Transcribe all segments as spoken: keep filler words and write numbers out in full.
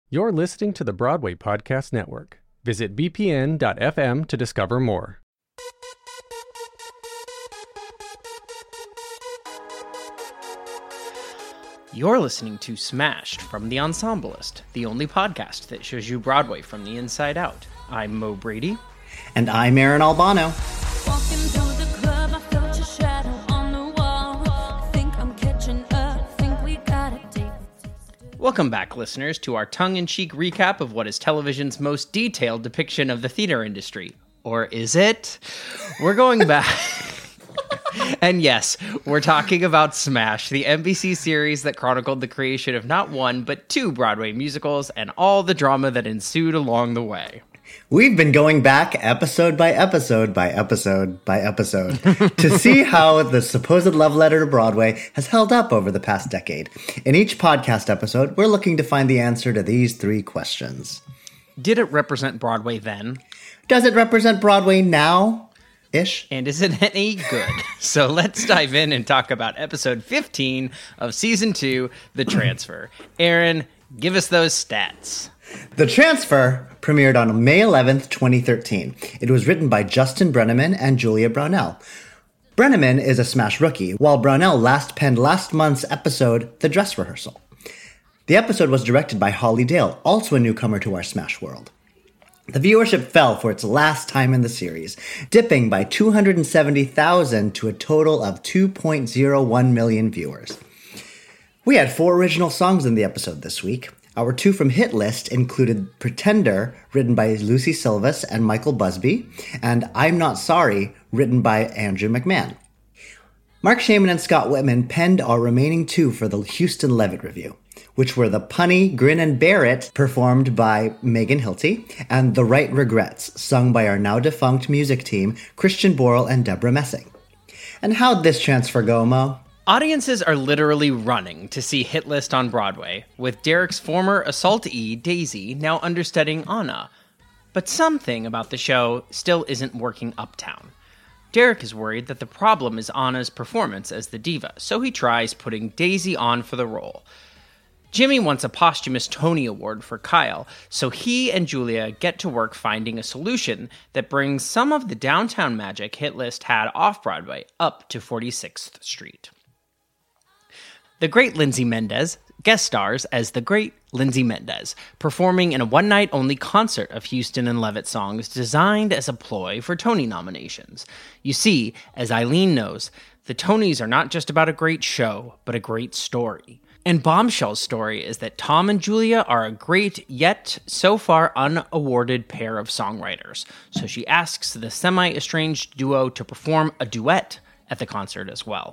You're listening to the Broadway Podcast Network. Visit b p n dot f m to discover more. You're listening to Smashed from The Ensemblist, the only podcast that shows you Broadway from the inside out. I'm Mo Brady. And I'm Aaron Albano. Walking through the club, I felt your shadow on the wall. Think I'm catching up, think we got it deep. Welcome back, listeners, to our tongue-in-cheek recap of what is television's most detailed depiction of the theater industry. Or is it? We're going back... And yes, we're talking about Smash, the N B C series that chronicled the creation of not one, but two Broadway musicals and all the drama that ensued along the way. We've been going back episode by episode by episode by episode to see how the supposed love letter to Broadway has held up over the past decade. In each podcast episode, we're looking to find the answer to these three questions. Did it represent Broadway then? Does it represent Broadway now? Ish. And is it any good? So let's dive in and talk about episode fifteen of season two, The Transfer. Aaron, give us those stats. The Transfer premiered on May eleventh, twenty thirteen. It was written by Justin Brenneman and Julia Brownell. Brenneman is a Smash rookie, while Brownell last penned last month's episode, The Dress Rehearsal. The episode was directed by Holly Dale, also a newcomer to our Smash world. The viewership fell for its last time in the series, dipping by two hundred seventy thousand to a total of two point oh one million viewers. We had four original songs in the episode this week. Our two from Hit List included Pretender, written by Lucy Silvas and Michael Busby, and I'm Not Sorry, written by Andrew McMahon. Mark Shaman and Scott Whitman penned our remaining two for the Houston Levitt Review, which were The Punny, Grin and Bear It, performed by Megan Hilty, and The Right Regrets, sung by our now-defunct music team, Christian Borle and Deborah Messing. And how'd this transfer go, Mo? Audiences are literally running to see Hit List on Broadway, with Derek's former assaultee, Daisy, now understudying Anna. But something about the show still isn't working uptown. Derek is worried that the problem is Anna's performance as the diva, so he tries putting Daisy on for the role. Jimmy wants a posthumous Tony Award for Kyle, so he and Julia get to work finding a solution that brings some of the downtown magic Hit List had off-Broadway up to forty-sixth Street. The great Lindsay Mendez guest stars as the great Lindsay Mendez, performing in a one-night-only concert of Houston and Levitt songs designed as a ploy for Tony nominations. You see, as Eileen knows, the Tonys are not just about a great show, but a great story. And Bombshell's story is that Tom and Julia are a great, yet so far unawarded pair of songwriters, so she asks the semi-estranged duo to perform a duet at the concert as well.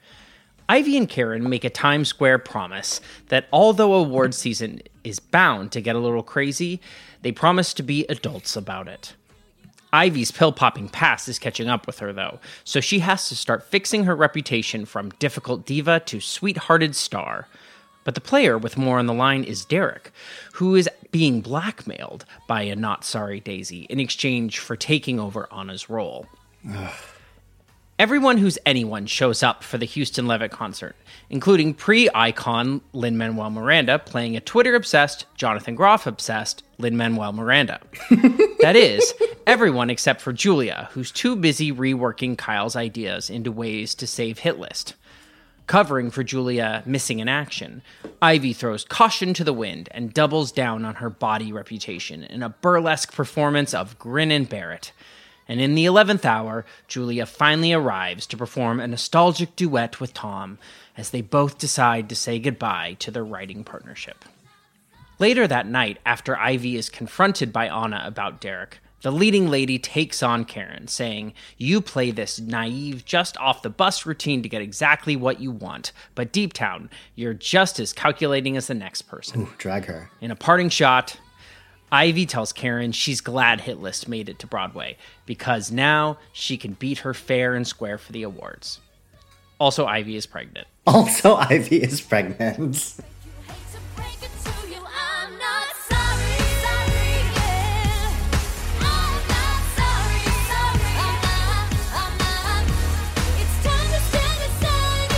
Ivy and Karen make a Times Square promise that although award season is bound to get a little crazy, they promise to be adults about it. Ivy's pill-popping past is catching up with her, though, so she has to start fixing her reputation from difficult diva to sweet-hearted star. But the player with more on the line is Derek, who is being blackmailed by a not-sorry Daisy in exchange for taking over Anna's role. Ugh. Everyone who's anyone shows up for the Houston Levitt concert, including pre-icon Lin-Manuel Miranda playing a Twitter-obsessed, Jonathan Groff-obsessed Lin-Manuel Miranda. That is, everyone except for Julia, who's too busy reworking Kyle's ideas into ways to save Hit List. Covering for Julia missing in action, Ivy throws caution to the wind and doubles down on her body reputation in a burlesque performance of Grin and Bear It. And in the eleventh hour, Julia finally arrives to perform a nostalgic duet with Tom as they both decide to say goodbye to their writing partnership. Later that night, after Ivy is confronted by Anna about Derek, the leading lady takes on Karen, saying, "You play this naive, just-off-the-bus routine to get exactly what you want, but deep down, you're just as calculating as the next person." Ooh, drag her. In a parting shot, Ivy tells Karen she's glad Hit List made it to Broadway, because now she can beat her fair and square for the awards. Also, Ivy is pregnant. Also, Ivy is pregnant.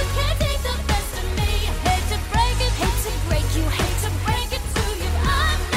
Hate to break it, hate to break you, hate to break it to you. I'm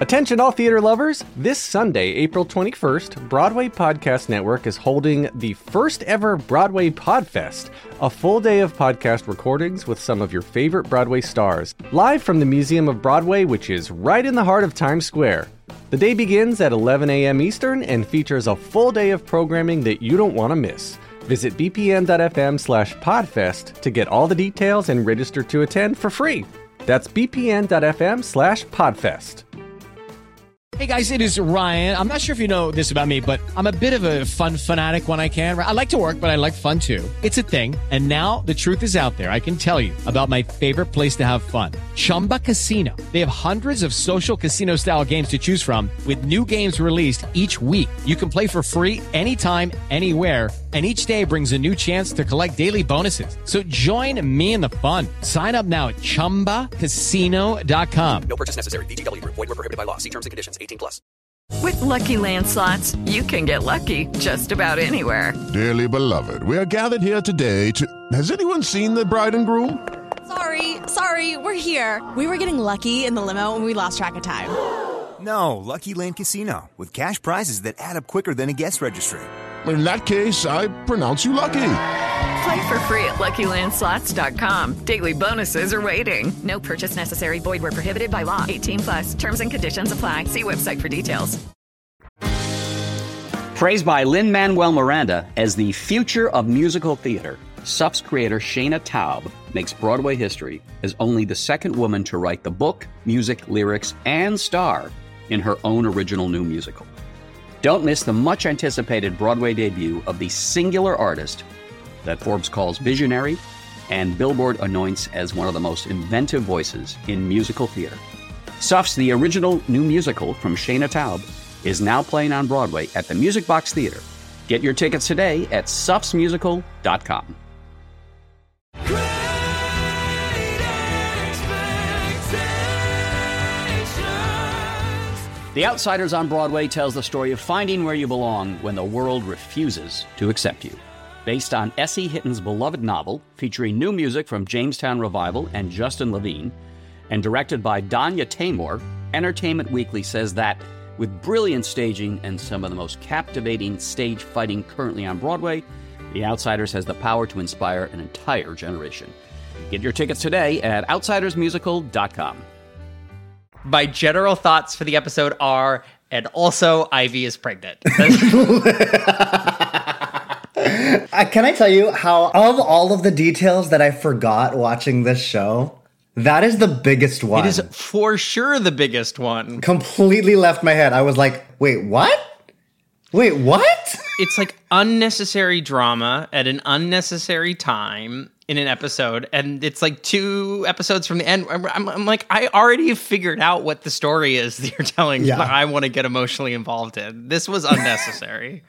Attention all theater lovers! This Sunday, April twenty-first, Broadway Podcast Network is holding the first ever Broadway Podfest, a full day of podcast recordings with some of your favorite Broadway stars, live from the Museum of Broadway, which is right in the heart of Times Square. The day begins at eleven a.m. Eastern and features a full day of programming that you don't want to miss. Visit bpn.fm slash podfest to get all the details and register to attend for free. That's bpn.fm slash podfest. Hey guys, it is Ryan. I'm not sure if you know this about me, but I'm a bit of a fun fanatic when I can. I like to work, but I like fun too. It's a thing. And now the truth is out there. I can tell you about my favorite place to have fun. Chumba Casino. They have hundreds of social casino style games to choose from with new games released each week. You can play for free anytime, anywhere. And each day brings a new chance to collect daily bonuses. So join me in the fun. Sign up now at chumba casino dot com. No purchase necessary. V G W Group. Void where prohibited by law. See terms and conditions. eighteen plus. With Lucky Land Slots, you can get lucky just about anywhere. Dearly beloved, we are gathered here today to... Has anyone seen the bride and groom? Sorry, sorry, we're here. We were getting lucky in the limo and we lost track of time. No, Lucky Land Casino, with cash prizes that add up quicker than a guest registry. In that case, I pronounce you lucky. Play for free at lucky land slots dot com. Daily bonuses are waiting. No purchase necessary. Void where prohibited by law. eighteen plus. Terms and conditions apply. See website for details. Praised by Lin-Manuel Miranda as the future of musical theater, S U F's creator Shana Taub makes Broadway history as only the second woman to write the book, music, lyrics, and star in her own original new musical. Don't miss the much-anticipated Broadway debut of the singular artist that Forbes calls visionary and Billboard anoints as one of the most inventive voices in musical theater. S U F's The Original New Musical from Shana Taub is now playing on Broadway at the Music Box Theater. Get your tickets today at sufs musical dot com. The Outsiders on Broadway tells the story of finding where you belong when the world refuses to accept you. Based on Essie Hitton's beloved novel, featuring new music from Jamestown Revival and Justin Levine, and directed by Danya Taymor, Entertainment Weekly says that, with brilliant staging and some of the most captivating stage fighting currently on Broadway, The Outsiders has the power to inspire an entire generation. Get your tickets today at outsiders musical dot com. My general thoughts for the episode are, and also Ivy is pregnant. Uh, can I tell you how, of all of the details that I forgot watching this show, that is the biggest one. It is for sure the biggest one. Completely left my head. I was like, wait, what? Wait, what? It's like unnecessary drama at an unnecessary time in an episode, and it's like two episodes from the end. I'm, I'm, I'm like, I already figured out what the story is that you're telling Yeah. that I want to get emotionally involved in. This was unnecessary.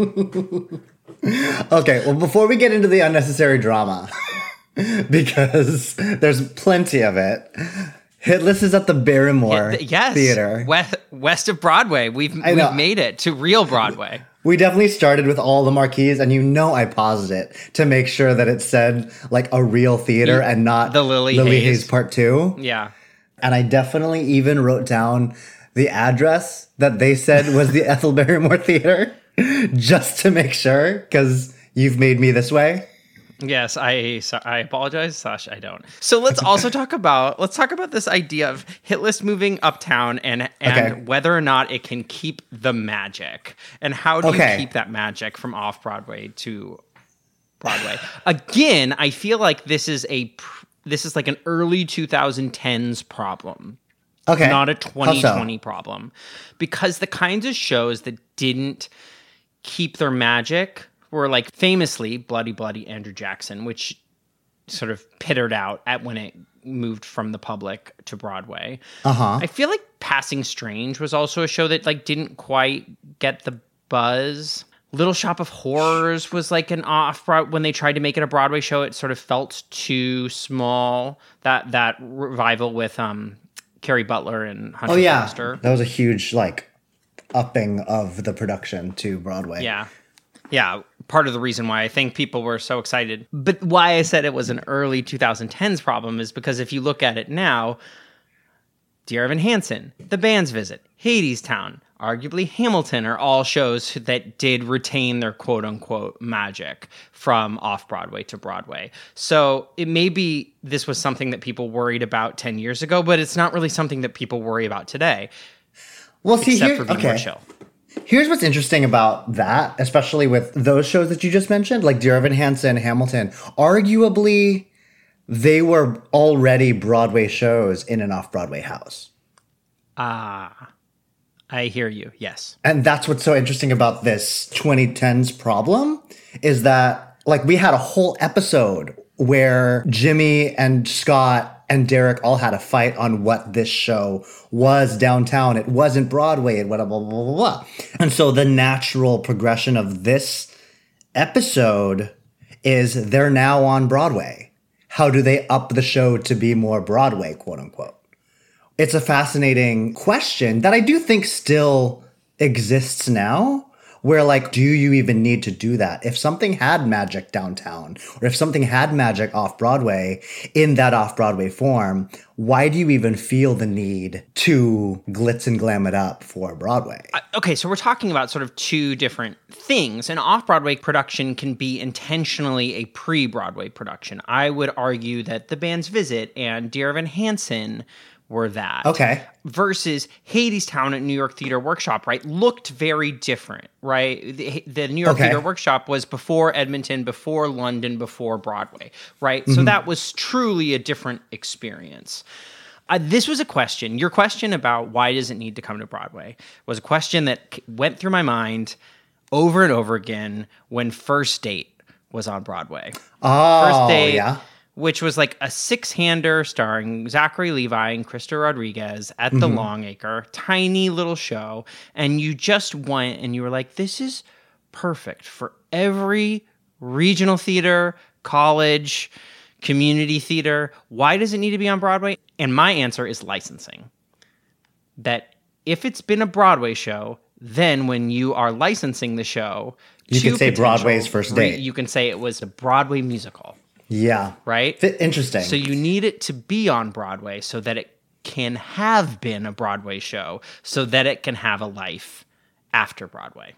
Okay, well, before we get into the unnecessary drama, because there's plenty of it, Hitless is at the Barrymore yes, Theater. West, west of Broadway. We've, I know. we've made it to real Broadway. We definitely started with all the marquees, and you know I paused it to make sure that it said, like, a real theater You- and not the Lily Lily Hayes. Hayes Part two. Yeah. And I definitely even wrote down the address that they said was the Ethel Barrymore Theater, just to make sure, because you've made me this way. Yes, I so, I apologize, Sash. I don't. So let's also talk about let's talk about this idea of Hitless moving uptown and and Okay. whether or not it can keep the magic, and how do Okay. you keep that magic from off Broadway to Broadway? Again, I feel like this is a pr- this is like an early twenty tens problem. Okay. Not a How so? twenty twenty problem. Because the kinds of shows that didn't keep their magic were like famously Bloody Bloody Andrew Jackson, which sort of pittered out at when it moved from the public to Broadway. Uh-huh. I feel like Passing Strange was also a show that like didn't quite get the buzz. Little Shop of Horrors was like an off when they tried to make it a Broadway show. It sort of felt too small. That that revival with um, Carrie Butler and Hunter Oh, yeah. Foster. That was a huge, like, upping of the production to Broadway. Yeah. Yeah. Part of the reason why I think people were so excited. But why I said it was an early twenty tens problem is because if you look at it now, Dear Evan Hansen, The Band's Visit, Hadestown, arguably Hamilton are all shows that did retain their quote-unquote magic from off-Broadway to Broadway. So it may be this was something that people worried about ten years ago, but it's not really something that people worry about today. Well, see, except here, for being okay. more chill. Here's what's interesting about that, especially with those shows that you just mentioned, like Dear Evan Hansen, Hamilton. Arguably, they were already Broadway shows in an off-Broadway house. Ah, I hear you, yes. And that's what's so interesting about this twenty tens problem, is that, like, we had a whole episode where Jimmy and Scott and Derek all had a fight on what this show was downtown. It wasn't Broadway. It went blah, blah, blah, blah, blah. And so the natural progression of this episode is they're now on Broadway. How do they up the show to be more Broadway, quote unquote? It's a fascinating question that I do think still exists now. Where, like, do you even need to do that? If something had magic downtown, or if something had magic off-Broadway in that off-Broadway form, why do you even feel the need to glitz and glam it up for Broadway? Uh, okay, so we're talking about sort of two different things. An off-Broadway production can be intentionally a pre-Broadway production. I would argue that The Band's Visit and Dear Evan Hansen were that. Okay. Versus Hadestown at New York Theater Workshop, right? Looked very different, right? The, the New York Okay. Theater Workshop was before Edmonton, before London, before Broadway, right? Mm-hmm. So that was truly a different experience. Uh, this was a question. Your question about why does it need to come to Broadway was a question that c- went through my mind over and over again when First Date was on Broadway. Oh, First Date, yeah. which was like a six-hander starring Zachary Levi and Krista Rodriguez at the Mhm. Longacre, tiny little show, and you just went and you were like, this is perfect for every regional theater, college, community theater. Why does it need to be on Broadway? And my answer is licensing. That if it's been a Broadway show, then when you are licensing the show, You to could say potential Broadway's First re- Date. you can say it was a Broadway musical. Yeah. Right? Fi- Interesting. So you need it to be on Broadway so that it can have been a Broadway show, so that it can have a life after Broadway.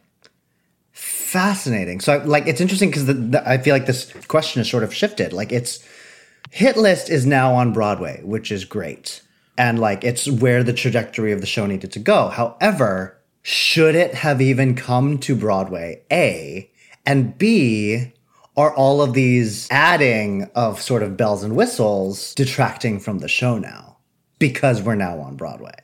Fascinating. So, like, it's interesting because the, the, I feel like this question has sort of shifted. Like, it's Hit List is now on Broadway, which is great. And, like, it's where the trajectory of the show needed to go. However, should it have even come to Broadway? A. And B, are all of these adding of sort of bells and whistles detracting from the show now because we're now on Broadway?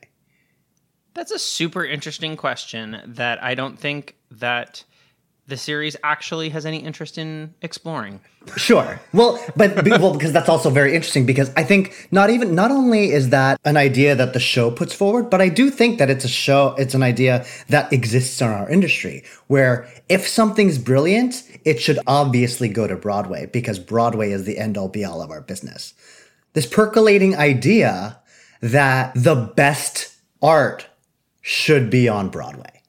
That's a super interesting question that I don't think that the series actually has any interest in exploring. Sure. Well, but well, because that's also very interesting, because I think not even not only is that an idea that the show puts forward, but I do think that it's a show, it's an idea that exists in our industry, where if something's brilliant, it should obviously go to Broadway because Broadway is the end all be all of our business. This percolating idea that the best art should be on Broadway.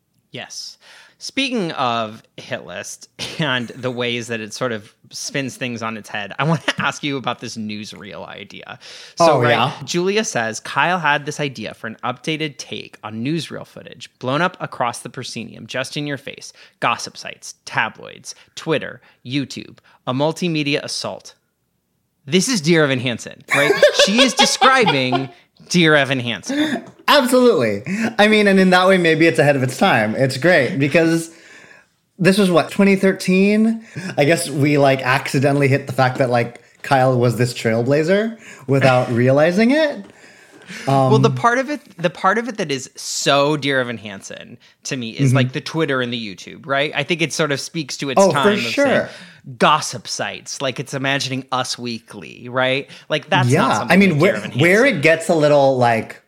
Yes. Speaking of Hit List and the ways that it sort of spins things on its head, I want to ask you about this newsreel idea. So, Oh, right, yeah? Julia says Kyle had this idea for an updated take on newsreel footage blown up across the proscenium, just in your face. Gossip sites, tabloids, Twitter, YouTube, a multimedia assault. This is Dear Evan Hansen, right? She is describing Dear Evan Hansen. Absolutely. I mean, and in that way, maybe it's ahead of its time. It's great because this was what, twenty thirteen? I guess we like accidentally hit the fact that like Kyle was this trailblazer without realizing it. Um, well, the part of it, the part of it that is so Dear Evan Hansen to me is Mhm. like the Twitter and the YouTube, right? I think it sort of speaks to its Oh, for time of sure. saying gossip sites, like it's imagining Us Weekly, right? Like that's yeah. not something I mean, that where, Dear Evan where Hansen- it gets a little like,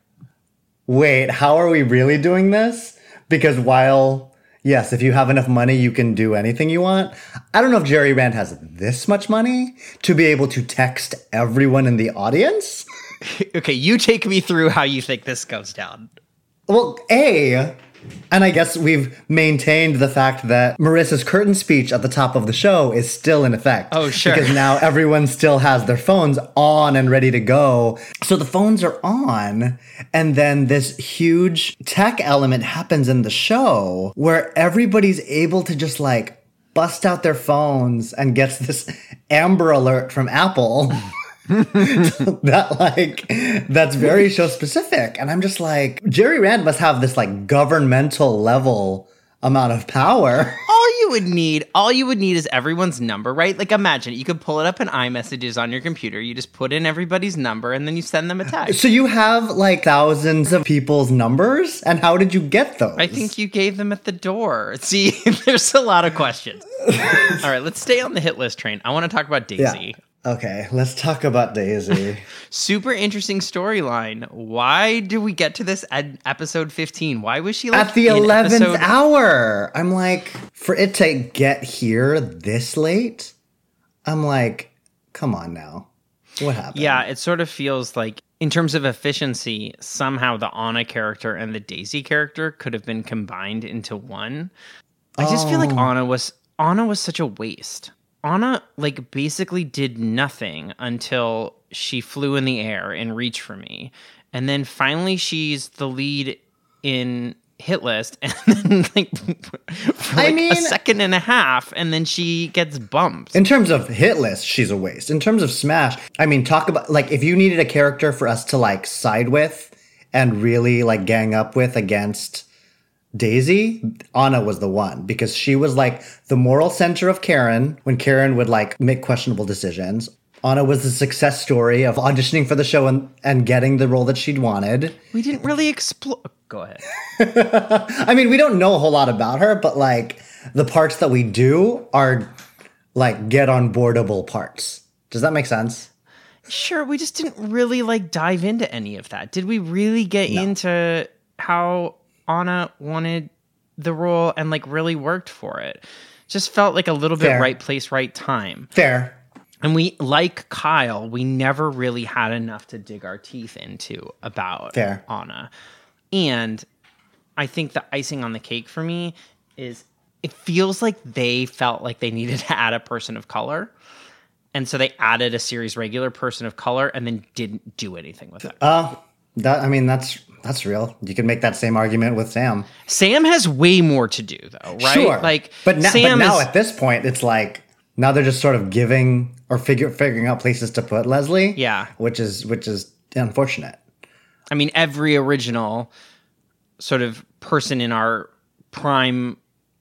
wait, how are we really doing this? Because while, yes, if you have enough money, you can do anything you want. I don't know if Jerry Rand has this much money to be able to text everyone in the audience. Okay, you take me through how you think this goes down. Well, A, And I guess we've maintained the fact that Marissa's curtain speech at the top of the show is still in effect. Oh, sure. Because now everyone still has their phones on and ready to go. So the phones are on, and then this huge tech element happens in the show where everybody's able to just like bust out their phones and gets this Amber Alert from Apple. that like that's very show specific, and I'm just like, Jerry Rand must have this like governmental level amount of power. All you would need, all you would need is everyone's number, right? Like imagine you could pull it up in iMessages on your computer. You just put in everybody's number and then you send them a text. So you have like thousands of people's numbers, and how did you get those? I think you gave them at the door. See, there's a lot of questions. All right, let's stay on the hit list train. I want to talk about Daisy. Yeah. Okay, let's talk about Daisy. Super interesting storyline. Why did we get to this at episode fifteen? Why was she like at the in eleventh episode- hour? I'm like, for it to get here this late, I'm like, come on now. What happened? Yeah, it sort of feels like, in terms of efficiency, somehow the Anna character and the Daisy character could have been combined into one. I just oh. feel like Anna was Anna was such a waste. Anna, like, basically did nothing until she flew in the air and reached for me. And then finally she's the lead in Hit List, and then, like, for like I mean, a second and a half, and then she gets bumped. In terms of Hit List, she's a waste. In terms of Smash, I mean, talk about, like, if you needed a character for us to, like, side with and really, like, gang up with against Daisy, Anna was the one, because she was like the moral center of Karen when Karen would like make questionable decisions. Anna was the success story of auditioning for the show and, and getting the role that she'd wanted. We didn't really explore. Go ahead. I mean, we don't know a whole lot about her, but like the parts that we do are like get on boardable parts. Does that make sense? Sure. We just didn't really like dive into any of that. Did we really get no. into how Anna wanted the role and like really worked for it? Just felt like a little bit Fair. right place, right time. Fair. And we, like Kyle, we never really had enough to dig our teeth into about Fair. Anna. And I think the icing on the cake for me is it feels like they felt like they needed to add a person of color. And so they added a series regular person of color and then didn't do anything with it. Uh, that I mean, that's that's real. You can make that same argument with Sam. Sam has way more to do, though, right? Sure. Like, but, na- Sam but now is, at this point, it's like now they're just sort of giving or figure, figuring out places to put Leslie. Yeah, which is which is unfortunate. I mean, every original sort of person in our prime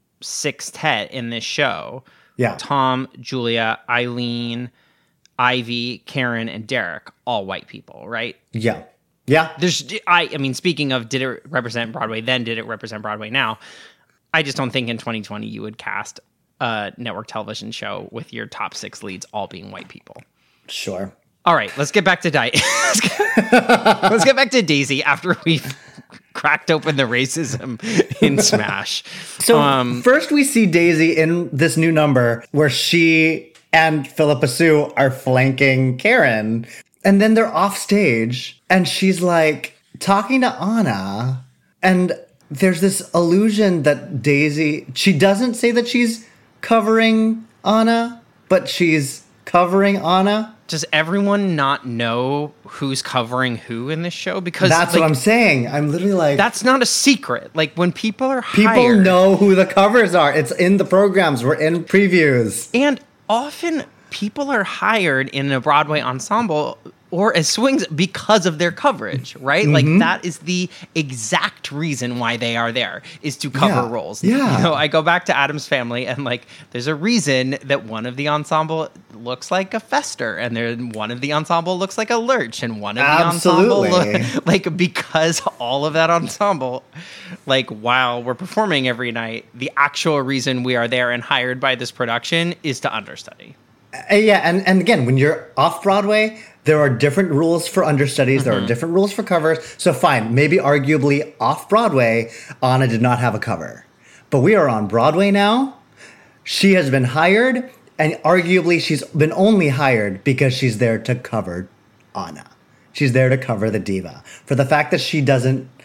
sextet in this show, yeah, Tom, Julia, Eileen, Ivy, Karen, and Derek, all white people, right? Yeah. Yeah. There's, I, I mean, speaking of did it represent Broadway then, did it represent Broadway now? I just don't think in twenty twenty you would cast a network television show with your top six leads all being white people. Sure. All right, let's get back to Di- let's, get, let's get back to Daisy after we've cracked open the racism in Smash. So um, first we see Daisy in this new number where she and Philippa Sue are flanking Karen. And then they're off stage and she's like talking to Anna. And there's this illusion that Daisy, she doesn't say that she's covering Anna, but she's covering Anna. Does everyone not know who's covering who in this show? Because that's like, what I'm saying. I'm literally like, that's not a secret. Like when people are people hired, know who the covers are. It's in the programs. We're in previews. And often people are hired in a Broadway ensemble or as swings because of their coverage, right? Mm-hmm. Like that is the exact reason why they are there, is to cover yeah. roles. Yeah. You know, I go back to Addams Family and like there's a reason that one of the ensemble looks like a Fester and there one of the ensemble looks like a Lurch and one of Absolutely. the ensemble look, like because all of that ensemble, like while we're performing every night, the actual reason we are there and hired by this production is to understudy. Uh, yeah, and, and again, when you're off Broadway, there are different rules for understudies. Mm-hmm. There are different rules for covers. So fine, maybe arguably off Broadway, Anna did not have a cover. But we are on Broadway now. She has been hired, and arguably she's been only hired because she's there to cover Anna. She's there to cover the diva. For the fact that she doesn't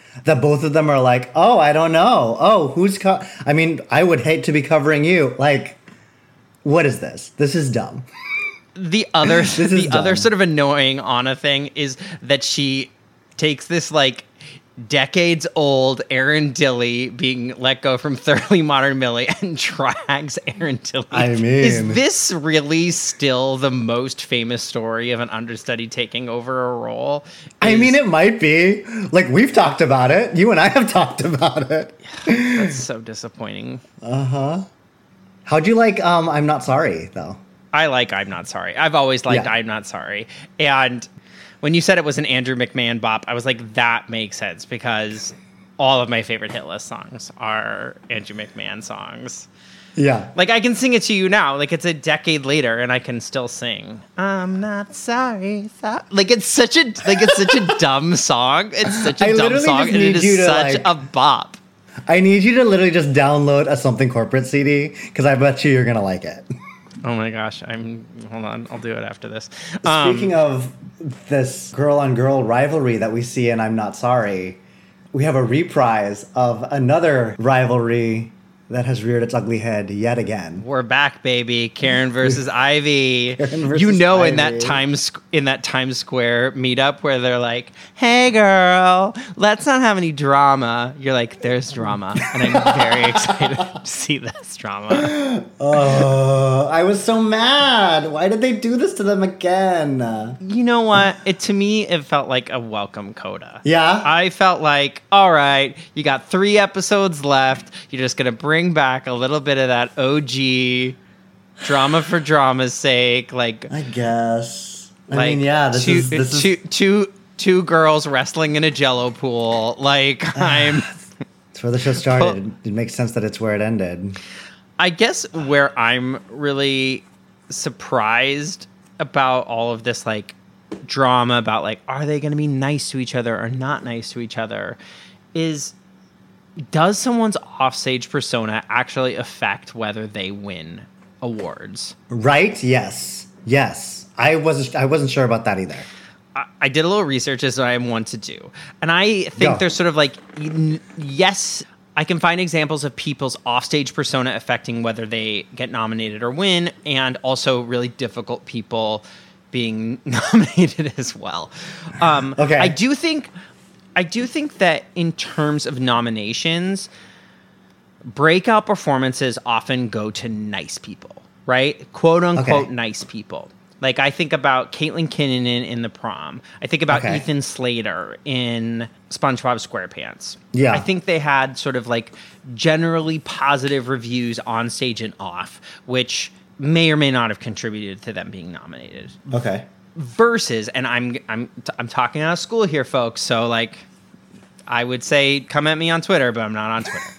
that both of them are like, oh, I don't know. Oh, who's, co- I mean, I would hate to be covering you. Like, what is this? This is dumb. The other, the dumb. other sort of annoying Anna thing is that she takes this like decades old Aaron Dilley being let go from Thoroughly Modern Millie and drags Aaron Dilley. I mean, is this really still the most famous story of an understudy taking over a role? Is, I mean, it might be. Like, we've talked about it. You and I have talked about it. That's so disappointing. Uh-huh. How'd you like um, I'm Not Sorry, though? I like I'm Not Sorry. I've always liked Yeah. I'm Not Sorry. And when you said it was an Andrew McMahon bop, I was like, that makes sense because all of my favorite hit list songs are Andrew McMahon songs. Yeah. Like, I can sing it to you now. Like, it's a decade later, and I can still sing. I'm not sorry. So-. Like, it's such a like it's such a dumb song. It's such a I dumb literally song, just and it need is you to, such like- a bop. I need you to literally just download a Something Corporate C D because I bet you you're going to like it. Oh my gosh! I'm hold on. I'll do it after this. Speaking of this girl-on-girl rivalry that we see in I'm Not Sorry, we have a reprise of another rivalry that has reared its ugly head yet again. We're back, baby. Karen versus Ivy. Karen versus you know, in Ivy. that Times in that Times Square meetup where they're like, "Hey, girl, let's not have any drama." You're like, "There's drama," and I'm very excited to see this drama. Oh, I was so mad. Why did they do this to them again? You know what? It to me, it felt like a welcome coda. Yeah? I felt like, all right, you got three episodes left. You're just gonna bring back a little bit of that O G drama for drama's sake, like I guess. I like mean, yeah, this two, is this two, is two, two girls wrestling in a Jello pool. Like I'm. it's where the show started. It makes sense that it's where it ended. I guess where I'm really surprised about all of this, like drama about like, are they going to be nice to each other or not nice to each other, is. Does someone's offstage persona actually affect whether they win awards? Right? Yes. Yes. I wasn't I wasn't sure about that either. I, I did a little research as I want to do. And I think Go. there's sort of like, yes, I can find examples of people's offstage persona affecting whether they get nominated or win, and also really difficult people being nominated as well. Um, Okay. I do think... I do think that in terms of nominations, breakout performances often go to nice people, right? Quote unquote Okay. nice people. Like I think about Caitlin Kinnunen in The Prom. I think about Okay. Ethan Slater in SpongeBob SquarePants. Yeah. I think they had sort of like generally positive reviews on stage and off, which may or may not have contributed to them being nominated. Okay. Versus, and I'm I'm I'm talking out of school here, folks. So like, I would say come at me on Twitter, but I'm not on Twitter.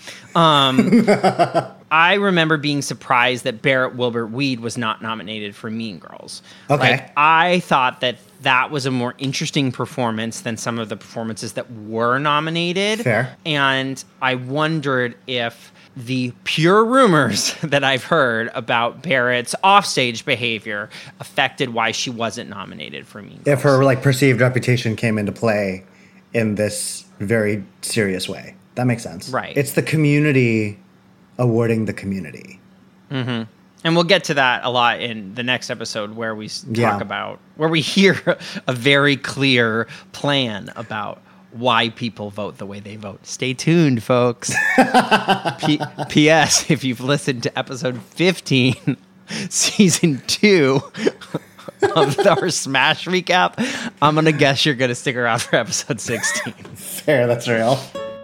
Um, I remember being surprised that Barrett Wilbert Weed was not nominated for Mean Girls. Okay. Like, I thought that that was a more interesting performance than some of the performances that were nominated. Fair. And I wondered if the pure rumors that I've heard about Barrett's offstage behavior affected why she wasn't nominated for Mean Girls. If her like perceived reputation came into play in this very serious way. That makes sense. Right. It's the community awarding the community. Mm-hmm. And we'll get to that a lot in the next episode where we s- talk Yeah. about, where we hear a very clear plan about why people vote the way they vote. Stay tuned, folks. P- P S. If you've listened to episode fifteen, season two of our Smash recap, I'm going to guess you're going to stick around for episode sixteen. Fair, that's real.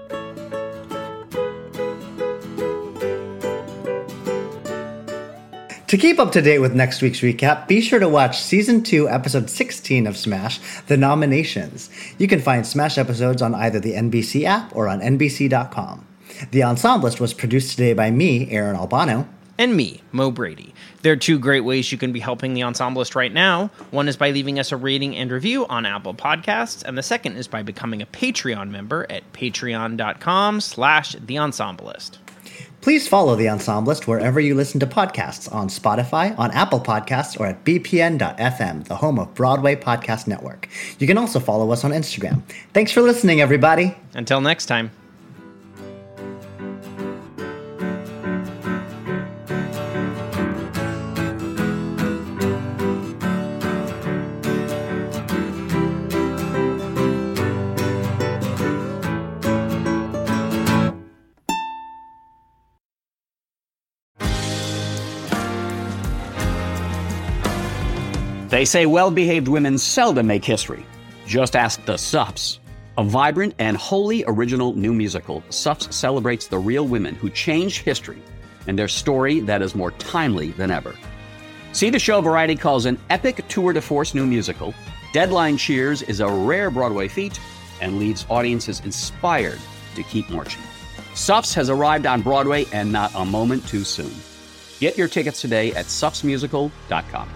To keep up to date with next week's recap, be sure to watch Season two, Episode sixteen of Smash, The Nominations. You can find Smash episodes on either the N B C app or on N B C dot com. The Ensemblist was produced today by me, Aaron Albano. And me, Mo Brady. There are two great ways you can be helping The Ensemblist right now. One is by leaving us a rating and review on Apple Podcasts, and the second is by becoming a Patreon member at patreon dot com slash The Ensemblist. Please follow The Ensemblist wherever you listen to podcasts, on Spotify, on Apple Podcasts, or at b p n dot f m, the home of Broadway Podcast Network. You can also follow us on Instagram. Thanks for listening, everybody. Until next time. They say well-behaved women seldom make history. Just ask the Suffs. A vibrant and wholly original new musical, Suffs celebrates the real women who changed history and their story that is more timely than ever. See the show Variety calls an epic tour de force new musical. Deadline cheers is a rare Broadway feat and leaves audiences inspired to keep marching. Suffs has arrived on Broadway, and not a moment too soon. Get your tickets today at suffs musical dot com.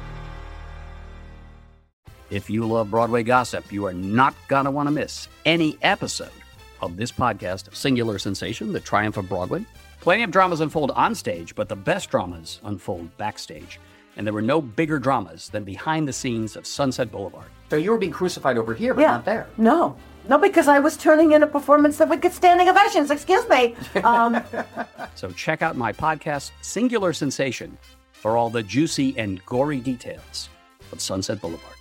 If you love Broadway gossip, you are not going to want to miss any episode of this podcast of Singular Sensation, The Triumph of Broadway. Plenty of dramas unfold on stage, but the best dramas unfold backstage. And there were no bigger dramas than behind the scenes of Sunset Boulevard. So you were being crucified over here, but yeah. not there. No. No, because I was turning in a performance that would get standing ovations. Excuse me. Um, so check out my podcast, Singular Sensation, for all the juicy and gory details of Sunset Boulevard.